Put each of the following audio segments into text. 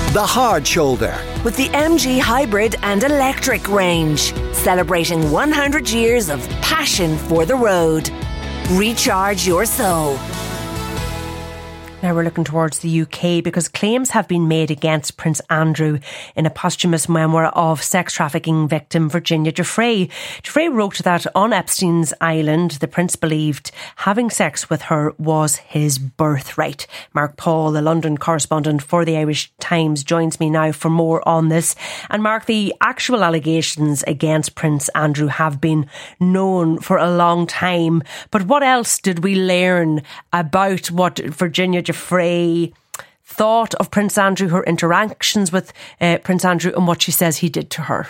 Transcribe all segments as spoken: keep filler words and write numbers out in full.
The Hard Shoulder. With the M G Hybrid and Electric range. Celebrating one hundred years of passion for the road. Recharge your soul. Now we're looking towards the U K because claims have been made against Prince Andrew in a posthumous memoir of sex trafficking victim Virginia Giuffre. Giuffre wrote that on Epstein's Island, the Prince believed having sex with her was his birthright. Mark Paul, the London correspondent for the Irish Times, joins me now for more on this. And Mark, the actual allegations against Prince Andrew have been known for a long time. But what else did we learn about what Virginia Giuffre thought of Prince Andrew, her interactions with uh, Prince Andrew, and what she says he did to her?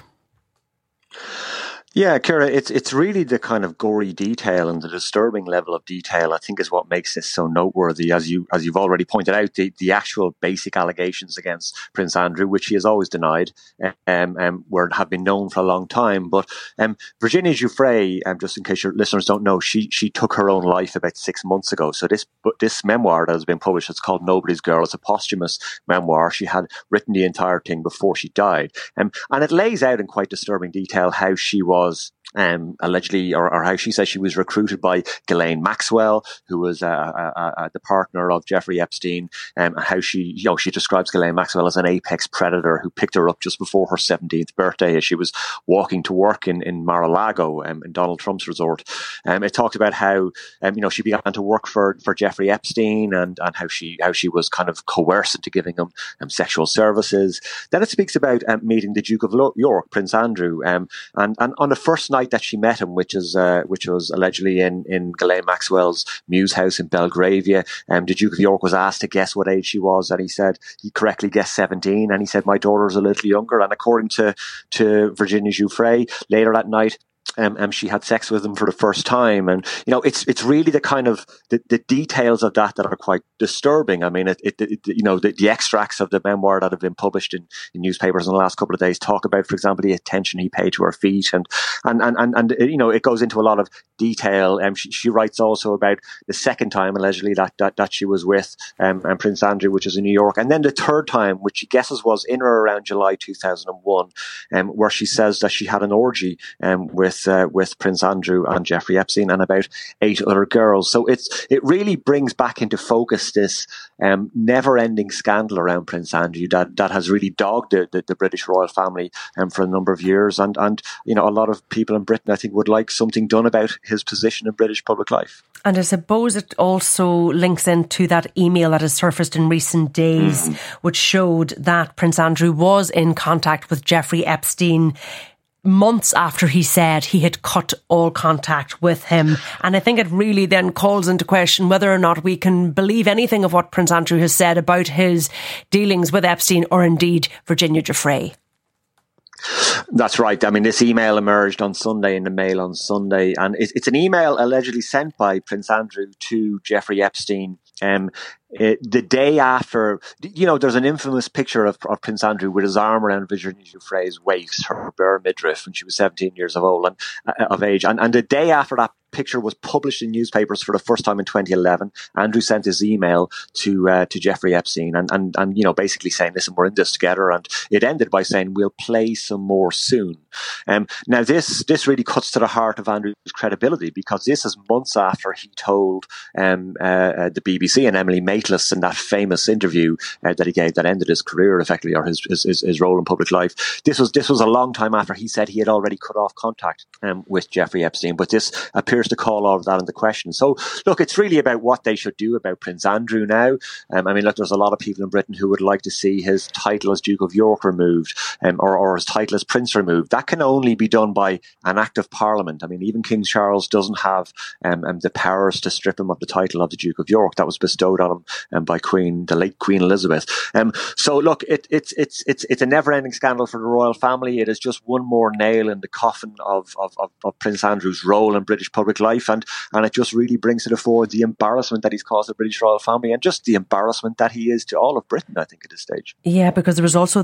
Yeah, Ciara, it's it's really the kind of gory detail and the disturbing level of detail, I think, is what makes this so noteworthy. As you as you've already pointed out, the, the actual basic allegations against Prince Andrew, which he has always denied, um, um, were have been known for a long time. But um, Virginia Giuffre, um, just in case your listeners don't know, she she took her own life about six months ago. So this this memoir that has been published, it's called Nobody's Girl. It's a posthumous memoir. She had written the entire thing before she died, um, and it lays out in quite disturbing detail how she was. Um, allegedly, or, or how she says she was recruited by Ghislaine Maxwell, who was uh, uh, uh, the partner of Jeffrey Epstein, um, and how she, you know, she describes Ghislaine Maxwell as an apex predator who picked her up just before her seventeenth birthday as she was walking to work in, in Mar-a-Lago, um, in Donald Trump's resort. Um, it talks about how, um, you know, she began to work for, for Jeffrey Epstein and, and how she how she was kind of coerced into giving him um, sexual services. Then it speaks about um, meeting the Duke of York, Prince Andrew, um, and, and on the first night that she met him, which is uh, which was allegedly in in Ghislaine Maxwell's Mews house in Belgravia, um, the Duke of York was asked to guess what age she was, and he said he correctly guessed seventeen, and he said my daughter's a little younger. And according to to Virginia Giuffre, later that night, Um, um, she had sex with him for the first time, and you know it's it's really the kind of the, the details of that that are quite disturbing. I mean, it, it, it you know the, the extracts of the memoir that have been published in, in newspapers in the last couple of days talk about, for example, the attention he paid to her feet, and and and and, and you know it goes into a lot of detail. And um, she, she writes also about the second time allegedly that that, that she was with um, and Prince Andrew, which is in New York, and then the third time, which she guesses was in or around July two thousand one, um, where she says that she had an orgy um, with. Uh, with Prince Andrew and Jeffrey Epstein and about eight other girls. So it's it really brings back into focus this um, never-ending scandal around Prince Andrew that, that has really dogged the, the, the British royal family um, for a number of years. And, and, you know, a lot of people in Britain, I think, would like something done about his position in British public life. And I suppose it also links into that email that has surfaced in recent days, mm. which showed that Prince Andrew was in contact with Jeffrey Epstein months after he said he had cut all contact with him. And I think it really then calls into question whether or not we can believe anything of what Prince Andrew has said about his dealings with Epstein or indeed Virginia Giuffre. That's right. I mean, this email emerged on Sunday in the Mail on Sunday, and it's an email allegedly sent by Prince Andrew to Jeffrey Epstein um, it, the day after. You know, there's an infamous picture of, of Prince Andrew with his arm around Virginia Giuffre's waist, her bare midriff, when she was seventeen years of old and uh, of age, and and the day after that picture was published in newspapers for the first time in twenty eleven, Andrew sent his email to uh, to Jeffrey Epstein and, and and you know basically saying, listen, we're in this together, and it ended by saying we'll play some more soon. Um, now this this really cuts to the heart of Andrew's credibility, because this is months after he told um, uh, uh, the B B C and Emily Maitlis in that famous interview uh, that he gave that ended his career effectively, or his, his his his role in public life. This was this was a long time after he said he had already cut off contact um, with Jeffrey Epstein, but this appears to call all of that into question. So, look, it's really about what they should do about Prince Andrew now. Um, I mean, look, there's a lot of people in Britain who would like to see his title as Duke of York removed, um, or, or his title as Prince removed. That can only be done by an act of Parliament. I mean, even King Charles doesn't have um, um, the powers to strip him of the title of the Duke of York. That was bestowed on him um, by Queen, the late Queen Elizabeth. Um, so, look, it, it's it's it's it's a never-ending scandal for the royal family. It is just one more nail in the coffin of of, of, of Prince Andrew's role in British public life, and and it just really brings to the fore the embarrassment that he's caused the British royal family, and just the embarrassment that he is to all of Britain, I think, at this stage. Yeah, because there was also that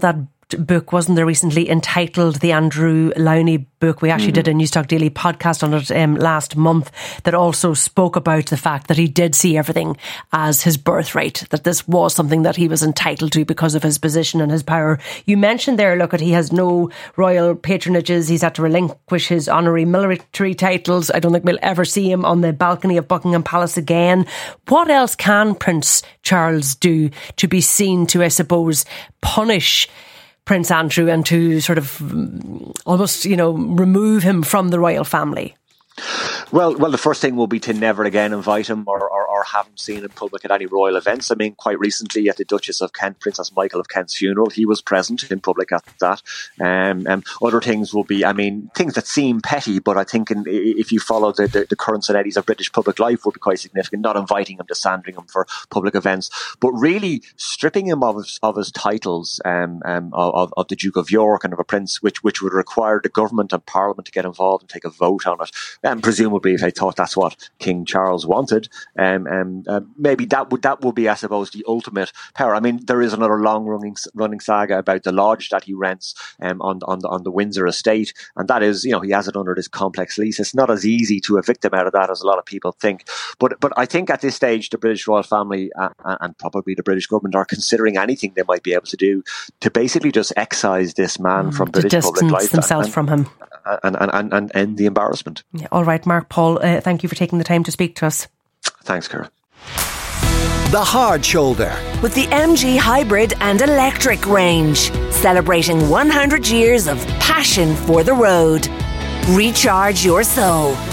book, wasn't there, recently entitled The Andrew Lownie Book? We actually mm-hmm. did a Newstalk Daily podcast on it um, last month that also spoke about the fact that he did see everything as his birthright, that this was something that he was entitled to because of his position and his power. You mentioned there, look, at he has no royal patronages. He's had to relinquish his honorary military titles. I don't think we'll ever see him on the balcony of Buckingham Palace again. What else can Prince Charles do to be seen to, I suppose, punish Prince Andrew and to sort of almost, you know, remove him from the royal family? Well, well, the first thing will be to never again invite him or, or, or have him seen in public at any royal events. I mean, quite recently at the Duchess of Kent, Princess Michael of Kent's funeral, he was present in public at that. Um, um, other things will be, I mean, things that seem petty, but I think in, if you follow the, the, the currents and eddies of British public life, would be quite significant. Not inviting him to Sandringham him for public events, but really stripping him of his, of his titles um, um, of, of the Duke of York and of a prince, which which would require the government and Parliament to get involved and take a vote on it. And presumably, if they thought that's what King Charles wanted, um, um, uh, maybe that would that would be, I suppose, the ultimate power. I mean, there is another long running running saga about the lodge that he rents um, on on the on the Windsor estate, and that is, you know, he has it under this complex lease. It's not as easy to evict him out of that as a lot of people think. But but I think at this stage, the British royal family uh, and probably the British government are considering anything they might be able to do to basically just excise this man mm, from British public life, themselves and, from him, and and, and and end the embarrassment. Yeah, all right, Mark Paul, uh, thank you for taking the time to speak to us. Thanks, Cara. The Hard Shoulder with the M G Hybrid and Electric range, celebrating one hundred years of passion for the road. Recharge your soul.